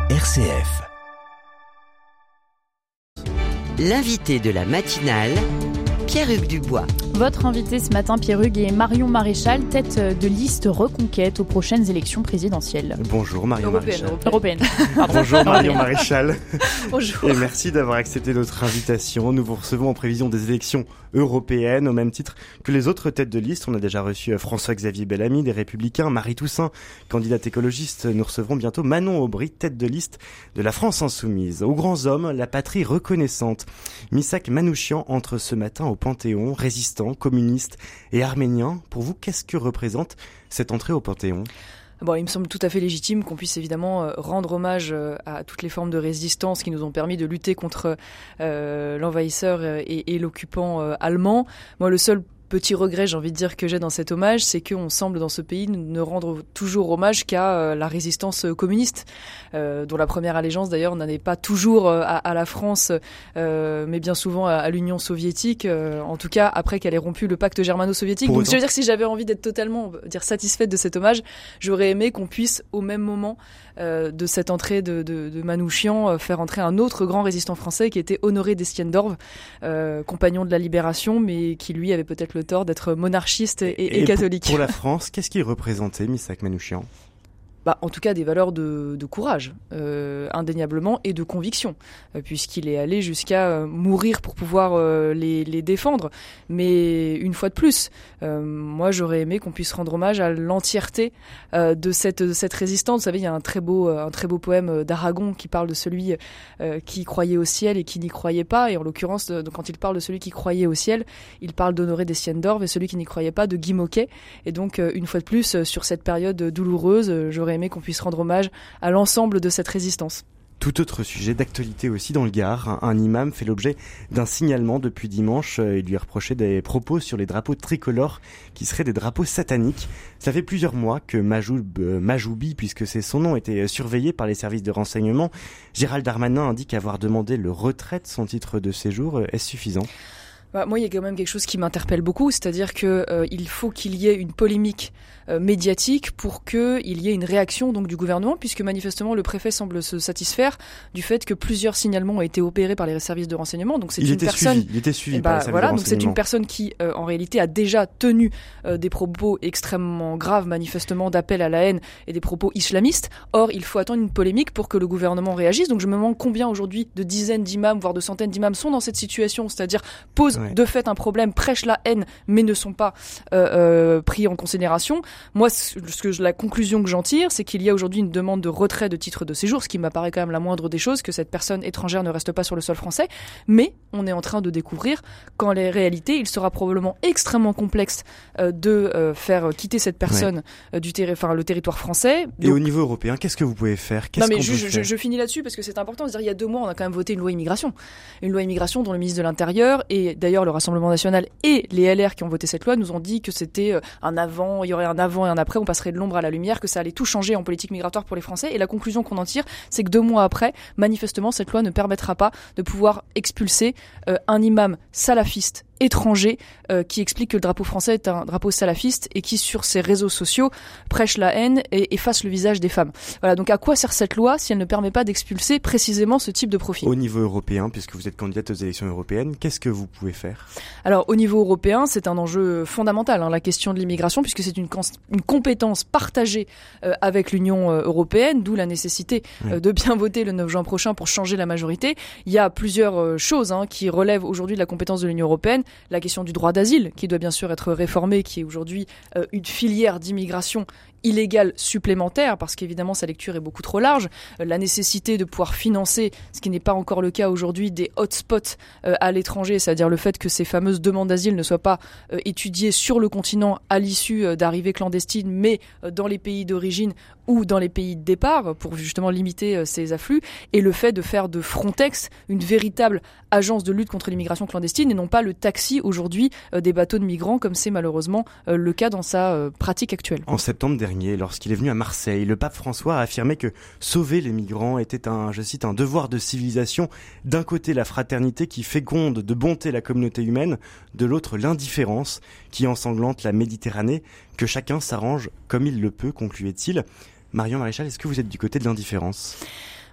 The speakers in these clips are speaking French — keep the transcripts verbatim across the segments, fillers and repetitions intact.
R C F. L'invité de la matinale, Pierre-Hugues Dubois. Votre invité ce matin, Pierre-Hugues, est Marion Maréchal, tête de liste Reconquête aux prochaines élections présidentielles. Bonjour Marion Européenne, Maréchal. Européenne. Bonjour Marion Maréchal. Bonjour. Et merci d'avoir accepté notre invitation. Nous vous recevons en prévision des élections européennes, au même titre que les autres têtes de liste. On a déjà reçu François-Xavier Bellamy des Républicains, Marie Toussaint, candidate écologiste. Nous recevrons bientôt Manon Aubry, tête de liste de la France Insoumise. Aux grands hommes, la patrie reconnaissante. Missak Manouchian entre ce matin au Panthéon, résistant, communiste et arménien. Pour vous, qu'est-ce que représente cette entrée au Panthéon ? Bon, il me semble tout à fait légitime qu'on puisse évidemment rendre hommage à toutes les formes de résistance qui nous ont permis de lutter contre euh, l'envahisseur et, et l'occupant euh, allemand. Moi, le seul petit regret, j'ai envie de dire, que j'ai dans cet hommage, c'est qu'on semble dans ce pays ne rendre toujours hommage qu'à euh, la résistance communiste, euh, dont la première allégeance d'ailleurs n'en est pas toujours euh, à, à la France, euh, mais bien souvent à, à l'Union soviétique, euh, en tout cas après qu'elle ait rompu le pacte germano-soviétique. Pour Donc autant... je veux dire que si j'avais envie d'être totalement dire, satisfaite de cet hommage, j'aurais aimé qu'on puisse au même moment euh, de cette entrée de, de, de Manouchian euh, faire entrer un autre grand résistant français qui était Honoré d'Estienne-d'Orves, euh, compagnon de la Libération, mais qui lui avait peut-être le tort d'être monarchiste et, et, et catholique. Pour, pour la France, qu'est-ce qu'il représentait, Missak Manouchian ? Bah, en tout cas, des valeurs de, de courage, euh, indéniablement, et de conviction, euh, puisqu'il est allé jusqu'à euh, mourir pour pouvoir euh, les, les défendre. Mais une fois de plus, euh, moi, j'aurais aimé qu'on puisse rendre hommage à l'entièreté euh, de cette, de cette résistance. Vous savez, il y a un très beau, un très beau poème d'Aragon qui parle de celui euh, qui croyait au ciel et qui n'y croyait pas. Et en l'occurrence, de, quand il parle de celui qui croyait au ciel, il parle d'Honoré d'Estienne-d'Orves, et celui qui n'y croyait pas de Guy Môquet. Et donc, euh, une fois de plus, sur cette période douloureuse, euh, j'aurais aimé qu'on puisse rendre hommage à l'ensemble de cette résistance. Tout autre sujet d'actualité aussi dans le Gard. Un imam fait l'objet d'un signalement depuis dimanche. Il lui a reproché des propos sur les drapeaux tricolores qui seraient des drapeaux sataniques. Ça fait plusieurs mois que Majoub, euh, Majoubi, puisque c'est son nom, était surveillé par les services de renseignement. Gérald Darmanin indique avoir demandé le retrait de son titre de séjour. Est-ce suffisant ? Bah, moi, il y a quand même quelque chose qui m'interpelle beaucoup, c'est-à-dire que euh, il faut qu'il y ait une polémique euh, médiatique pour qu'il y ait une réaction donc du gouvernement, puisque manifestement le préfet semble se satisfaire du fait que plusieurs signalements ont été opérés par les services de renseignement. Donc c'est il une était personne, suivi, il était suivi eh par bah, les services voilà, de donc renseignement. c'est une personne qui euh, en réalité a déjà tenu euh, des propos extrêmement graves, manifestement d'appel à la haine et des propos islamistes. Or, il faut attendre une polémique pour que le gouvernement réagisse. Donc je me demande combien aujourd'hui de dizaines d'imams, voire de centaines d'imams sont dans cette situation, c'est-à-dire posent ouais. de fait un problème, prêchent la haine, mais ne sont pas euh, euh, pris en considération. Moi, ce que je, la conclusion que j'en tire, c'est qu'il y a aujourd'hui une demande de retrait de titre de séjour, ce qui m'apparaît quand même la moindre des choses, que cette personne étrangère ne reste pas sur le sol français. Mais on est en train de découvrir qu'en réalité, il sera probablement extrêmement complexe euh, de euh, faire quitter cette personne ouais. euh, du terri- enfin, le territoire français. Et donc, au niveau européen, qu'est-ce que vous pouvez faire ? Qu'est-ce Non, mais qu'on je, peut je, faire je finis là-dessus parce que c'est important de dire il y a deux mois, on a quand même voté une loi immigration. Une loi immigration dont le ministre de l'Intérieur et d'ailleurs le Rassemblement national et les L R qui ont voté cette loi nous ont dit que c'était un avant, il y aurait un avant et un après, on passerait de l'ombre à la lumière, que ça allait tout changer en politique migratoire pour les Français. Et la conclusion qu'on en tire, c'est que deux mois après, manifestement, cette loi ne permettra pas de pouvoir expulser euh, un imam salafiste étranger euh, qui explique que le drapeau français est un drapeau salafiste et qui sur ses réseaux sociaux prêche la haine et efface le visage des femmes. Voilà, donc à quoi sert cette loi si elle ne permet pas d'expulser précisément ce type de profil ? Au niveau européen, puisque vous êtes candidate aux élections européennes, qu'est-ce que vous pouvez faire ? Alors au niveau européen, c'est un enjeu fondamental, hein, la question de l'immigration, puisque c'est une, une compétence partagée euh, avec l'Union euh, européenne, d'où la nécessité euh, de bien voter le neuf juin prochain pour changer la majorité. Il y a plusieurs euh, choses hein, qui relèvent aujourd'hui de la compétence de l'Union européenne. La question du droit d'asile, qui doit bien sûr être réformé, qui est aujourd'hui euh, une filière d'immigration illégale supplémentaire, parce qu'évidemment sa lecture est beaucoup trop large. Euh, la nécessité de pouvoir financer, ce qui n'est pas encore le cas aujourd'hui, des hotspots euh, à l'étranger, c'est-à-dire le fait que ces fameuses demandes d'asile ne soient pas euh, étudiées sur le continent à l'issue euh, d'arrivées clandestines, mais euh, dans les pays d'origine ou dans les pays de départ, pour justement limiter euh, ces afflux, et le fait de faire de Frontex une véritable agence de lutte contre l'immigration clandestine, et non pas le taxi aujourd'hui euh, des bateaux de migrants, comme c'est malheureusement euh, le cas dans sa euh, pratique actuelle. En septembre dernier, lorsqu'il est venu à Marseille, le pape François a affirmé que sauver les migrants était un, je cite, un devoir de civilisation. D'un côté, la fraternité qui féconde de bonté la communauté humaine, de l'autre, l'indifférence qui ensanglante la Méditerranée, que chacun s'arrange comme il le peut, concluait-il. Marion Maréchal, est-ce que vous êtes du côté de l'indifférence ?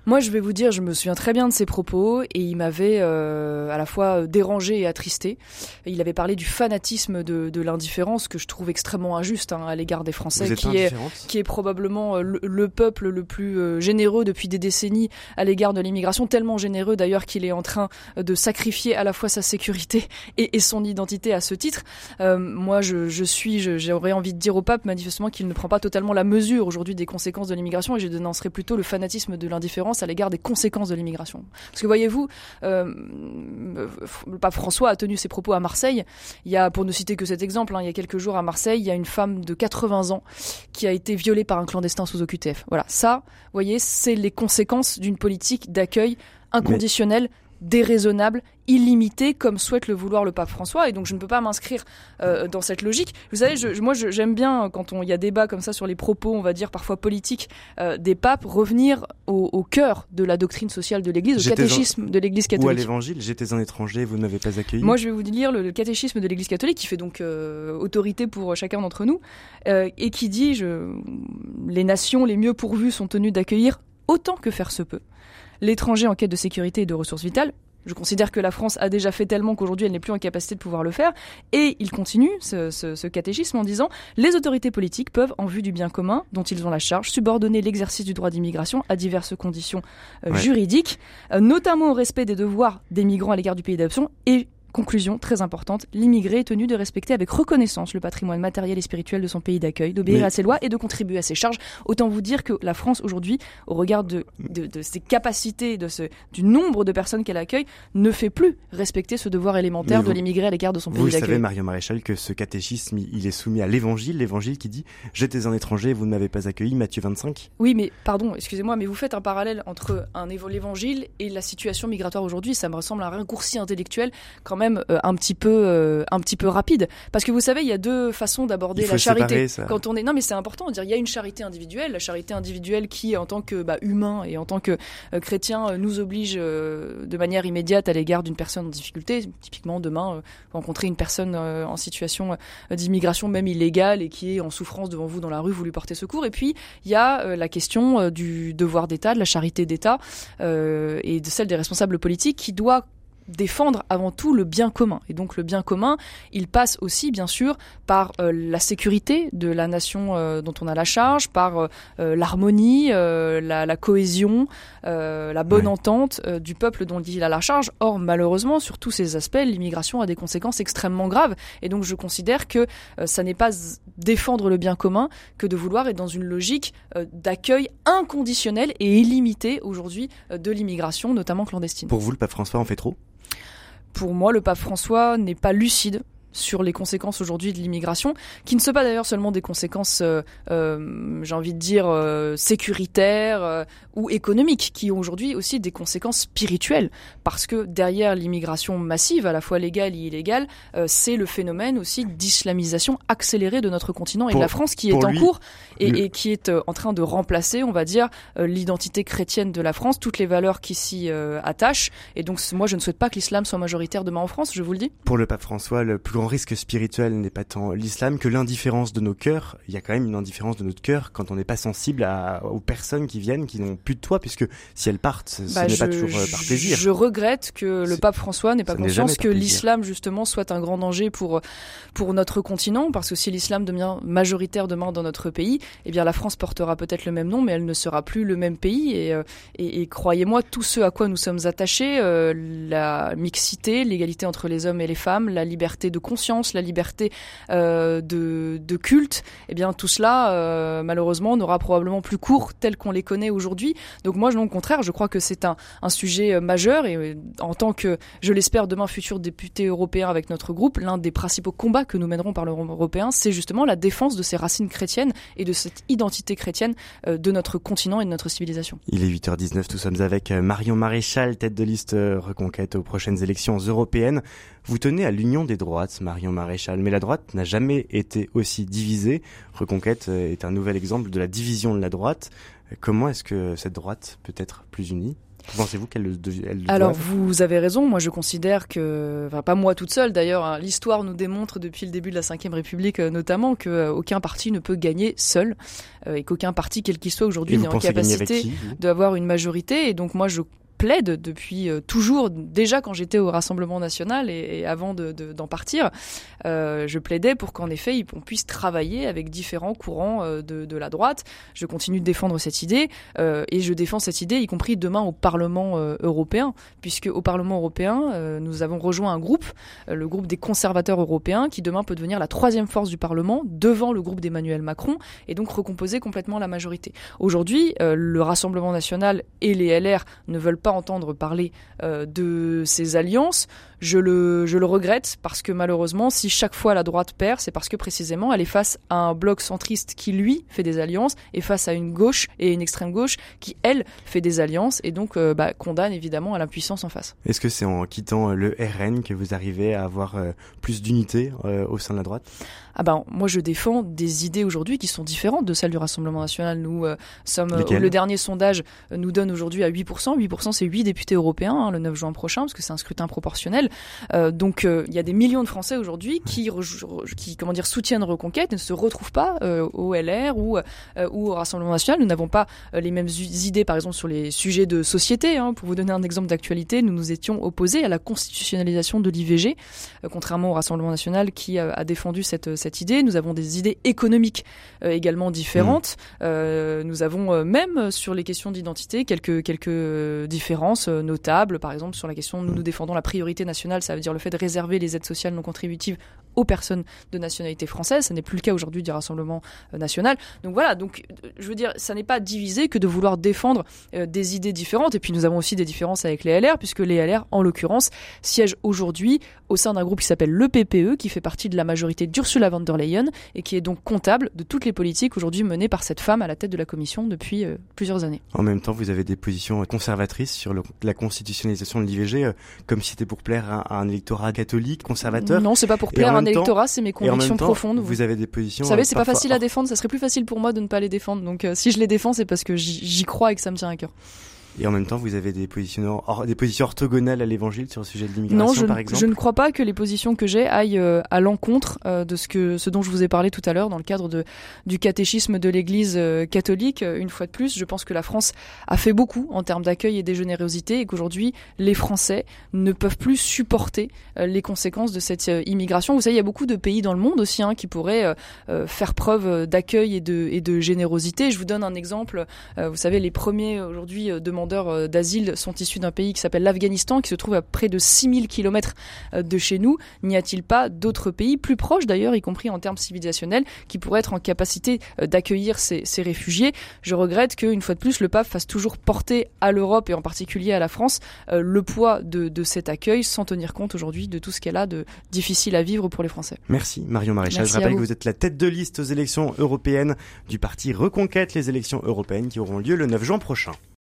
Moi, je vais vous dire, je me souviens très bien de ses propos et il m'avait euh, à la fois dérangé et attristé. Il avait parlé du fanatisme de, de l'indifférence que je trouve extrêmement injuste hein, à l'égard des Français, qui est, qui est probablement le, le peuple le plus euh, généreux depuis des décennies à l'égard de l'immigration, tellement généreux d'ailleurs qu'il est en train de sacrifier à la fois sa sécurité et, et son identité à ce titre. Euh, moi, je, je suis, je, j'aurais envie de dire au pape manifestement qu'il ne prend pas totalement la mesure aujourd'hui des conséquences de l'immigration et je dénoncerais plutôt le fanatisme de l'indifférence à l'égard des conséquences de l'immigration. Parce que voyez-vous, euh, le pape François a tenu ses propos à Marseille. Il y a, pour ne citer que cet exemple, hein, il y a quelques jours à Marseille, il y a une femme de quatre-vingts ans qui a été violée par un clandestin sous O Q T F. Voilà, ça, vous voyez, c'est les conséquences d'une politique d'accueil inconditionnel, Mais... déraisonnable, illimité, comme souhaite le vouloir le pape François, et donc je ne peux pas m'inscrire euh, dans cette logique. Vous savez, je, moi je, j'aime bien quand il y a débat comme ça sur les propos, on va dire parfois politiques euh, des papes, revenir au, au cœur de la doctrine sociale de l'Église, au j'étais catéchisme en... de l'Église catholique. Ou à l'Évangile, j'étais un étranger, vous ne m'avez pas accueilli. Moi je vais vous lire le, le catéchisme de l'Église catholique, qui fait donc euh, autorité pour chacun d'entre nous, euh, et qui dit je... les nations les mieux pourvues sont tenues d'accueillir autant que faire se peut l'étranger en quête de sécurité et de ressources vitales. Je considère que la France a déjà fait tellement qu'aujourd'hui elle n'est plus en capacité de pouvoir le faire. Et il continue ce, ce, ce catéchisme en disant « Les autorités politiques peuvent, en vue du bien commun dont ils ont la charge, subordonner l'exercice du droit d'immigration à diverses conditions euh, ouais. juridiques, euh, notamment au respect des devoirs des migrants à l'égard du pays d'adoption et conclusion très importante, l'immigré est tenu de respecter avec reconnaissance le patrimoine matériel et spirituel de son pays d'accueil, d'obéir Mais... à ses lois et de contribuer à ses charges. Autant vous dire que la France aujourd'hui, au regard de, de, de ses capacités, de ce, du nombre de personnes qu'elle accueille, ne fait plus respecter ce devoir élémentaire vous, de l'immigré à l'égard de son pays d'accueil. Vous savez, Marion Maréchal, que ce catéchisme, il est soumis à l'évangile, l'évangile qui dit « J'étais un étranger, vous ne m'avez pas accueilli », Matthieu vingt-cinq. Oui, mais pardon, excusez-moi, mais vous faites un parallèle entre un l'évangile et la situation migratoire aujourd'hui. Ça me ressemble à un raccourci intellectuel quand même même euh, un petit peu euh, un petit peu rapide, parce que vous savez, il y a deux façons d'aborder la charité. Quand on est non mais c'est important de dire, il y a une charité individuelle, la charité individuelle qui en tant que bah, humain et en tant que euh, chrétien euh, nous oblige euh, de manière immédiate à l'égard d'une personne en difficulté. Typiquement demain euh, rencontrer une personne euh, en situation euh, d'immigration même illégale et qui est en souffrance devant vous dans la rue, vous lui portez secours. Et puis il y a euh, la question euh, du devoir d'État, de la charité d'État euh, et de celle des responsables politiques qui doit défendre avant tout le bien commun. Et donc le bien commun, il passe aussi bien sûr par euh, la sécurité de la nation euh, dont on a la charge, par euh, l'harmonie, euh, la, la cohésion, euh, la bonne ouais. entente euh, du peuple dont il a la charge. Or malheureusement, sur tous ces aspects, l'immigration a des conséquences extrêmement graves. Et donc je considère que euh, ça n'est pas défendre le bien commun que de vouloir être dans une logique euh, d'accueil inconditionnel et illimité aujourd'hui euh, de l'immigration, notamment clandestine. Pour vous, le pape François en fait trop ? Pour moi, le pape François n'est pas lucide sur les conséquences aujourd'hui de l'immigration, qui ne sont pas d'ailleurs seulement des conséquences, euh, euh, j'ai envie de dire, euh, sécuritaires euh, ou économiques, qui ont aujourd'hui aussi des conséquences spirituelles, parce que derrière l'immigration massive, à la fois légale et illégale, euh, c'est le phénomène aussi d'islamisation accélérée de notre continent et pour, de la France qui est en lui, cours et, le... et qui est euh, en train de remplacer, on va dire, euh, l'identité chrétienne de la France, toutes les valeurs qui s'y euh, attachent. Et donc moi, je ne souhaite pas que l'islam soit majoritaire demain en France, je vous le dis. Pour le pape François, le plus grand risque spirituel n'est pas tant l'islam que l'indifférence de nos cœurs. Il y a quand même une indifférence de notre cœur quand on n'est pas sensible à, aux personnes qui viennent, qui n'ont plus de toit, puisque si elles partent, ce bah n'est je, pas toujours euh, par plaisir. Je regrette que le pape François n'ait pas conscience que l'islam justement soit un grand danger pour pour notre continent, parce que si l'islam devient majoritaire demain dans notre pays, eh bien la France portera peut-être le même nom, mais elle ne sera plus le même pays. Et, et, et croyez-moi, tout ce à quoi nous sommes attachés, euh, la mixité, l'égalité entre les hommes et les femmes, la liberté de conscience, la liberté euh, de, de culte, eh bien tout cela euh, malheureusement n'aura probablement plus cours tel qu'on les connaît aujourd'hui. Donc moi, au contraire, je crois que c'est un, un sujet majeur et euh, en tant que, je l'espère, demain futur député européen avec notre groupe, l'un des principaux combats que nous mènerons par l'Europe européen, c'est justement la défense de ces racines chrétiennes et de cette identité chrétienne euh, de notre continent et de notre civilisation. Il est huit heures dix-neuf, nous sommes avec Marion Maréchal, tête de liste Reconquête aux prochaines élections européennes. Vous tenez à l'union des droites, Marion Maréchal, mais la droite n'a jamais été aussi divisée. Reconquête est un nouvel exemple de la division de la droite. Comment est-ce que cette droite peut être plus unie ? Pensez-vous qu'elle le, elle le Alors, doive ? vous avez raison. Moi, je considère que, enfin, pas moi toute seule d'ailleurs, hein, l'histoire nous démontre depuis le début de la cinquième République euh, notamment qu'aucun euh, aucun parti ne peut gagner seul euh, et qu'aucun parti, quel qu'il soit aujourd'hui, n'est en capacité d'avoir une majorité. Et donc, moi, je plaide depuis euh, toujours, déjà quand j'étais au Rassemblement National et, et avant de, de, d'en partir, euh, je plaidais pour qu'en effet on puisse travailler avec différents courants euh, de, de la droite. Je continue de défendre cette idée euh, et je défends cette idée y compris demain au Parlement euh, européen, puisque au Parlement européen euh, nous avons rejoint un groupe, euh, le groupe des conservateurs européens, qui demain peut devenir la troisième force du Parlement devant le groupe d'Emmanuel Macron et donc recomposer complètement la majorité. Aujourd'hui, euh, le Rassemblement National et les L R ne veulent pas entendre parler euh, de ces alliances. Je le, je le regrette parce que malheureusement, si chaque fois la droite perd, c'est parce que précisément elle est face à un bloc centriste qui, lui, fait des alliances et face à une gauche et une extrême gauche qui, elle, fait des alliances et donc euh, bah, condamne évidemment à l'impuissance en face. Est-ce que c'est en quittant le R N que vous arrivez à avoir euh, plus d'unité euh, au sein de la droite ? Ah ben, moi je défends des idées aujourd'hui qui sont différentes de celles du Rassemblement National. Nous euh, sommes, euh, le dernier sondage euh, nous donne aujourd'hui à huit pour cent. huit pour cent c'est huit députés européens hein, le neuf juin prochain, parce que c'est un scrutin proportionnel. Euh, donc il euh, y a des millions de Français aujourd'hui qui, qui comment dire, soutiennent Reconquête et ne se retrouvent pas euh, au L R ou, euh, ou au Rassemblement National. Nous n'avons pas euh, les mêmes idées par exemple sur les sujets de société. Hein. Pour vous donner un exemple d'actualité, nous nous étions opposés à la constitutionnalisation de l'I V G, euh, contrairement au Rassemblement National qui euh, a défendu cette cette idée. Nous avons des idées économiques euh, également différentes. Mmh. Euh, nous avons euh, même sur les questions d'identité quelques quelques euh, différences euh, notables. Par exemple, sur la question, nous nous défendons la priorité nationale, ça veut dire le fait de réserver les aides sociales non contributives aux personnes de nationalité française. Ça n'est plus le cas aujourd'hui du Rassemblement euh, national. Donc voilà, donc je veux dire, ça n'est pas divisé que de vouloir défendre euh, des idées différentes. Et puis nous avons aussi des différences avec les L R, puisque les L R, en l'occurrence, siègent aujourd'hui au sein d'un groupe qui s'appelle le P P E, qui fait partie de la majorité d'Ursula von der Leyen et qui est donc comptable de toutes les politiques aujourd'hui menées par cette femme à la tête de la Commission depuis euh, plusieurs années. En même temps, vous avez des positions conservatrices sur le, la constitutionnalisation de l'I V G, euh, comme si c'était pour plaire à, à un électorat catholique, conservateur. Non, c'est pas pour plaire à un électorat, c'est mes convictions temps, profondes. Vous avez des positions. Vous savez, c'est euh, pas facile à défendre. Ça serait plus facile pour moi de ne pas les défendre. Donc, euh, si je les défends, c'est parce que j'y, j'y crois et que ça me tient à cœur. Et en même temps, vous avez des positions, or, des positions orthogonales à l'évangile sur le sujet de l'immigration, non, je, par exemple. Je ne crois pas que les positions que j'ai aillent euh, à l'encontre euh, de ce que, ce dont je vous ai parlé tout à l'heure dans le cadre de, du catéchisme de l'Église euh, catholique. Une fois de plus, je pense que la France a fait beaucoup en termes d'accueil et de générosité et qu'aujourd'hui, les Français ne peuvent plus supporter euh, les conséquences de cette euh, immigration. Vous savez, il y a beaucoup de pays dans le monde aussi hein, qui pourraient euh, euh, faire preuve d'accueil et de, et de générosité. Je vous donne un exemple. Euh, vous savez, les premiers aujourd'hui euh, demandeurs euh, d'asile sont issus d'un pays qui s'appelle l'Afghanistan, qui se trouve à près de six mille kilomètres de chez nous. N'y a-t-il pas d'autres pays plus proches d'ailleurs, y compris en termes civilisationnels, qui pourraient être en capacité d'accueillir ces, ces réfugiés ? Je regrette qu'une fois de plus, le pape fasse toujours porter à l'Europe et en particulier à la France euh, le poids de, de cet accueil sans tenir compte aujourd'hui de tout ce qu'elle a de difficile à vivre pour les Français. Merci Marion Maréchal. Merci. Je rappelle que vous êtes la tête de liste aux élections européennes du parti Reconquête, les élections européennes qui auront lieu le neuf juin prochain.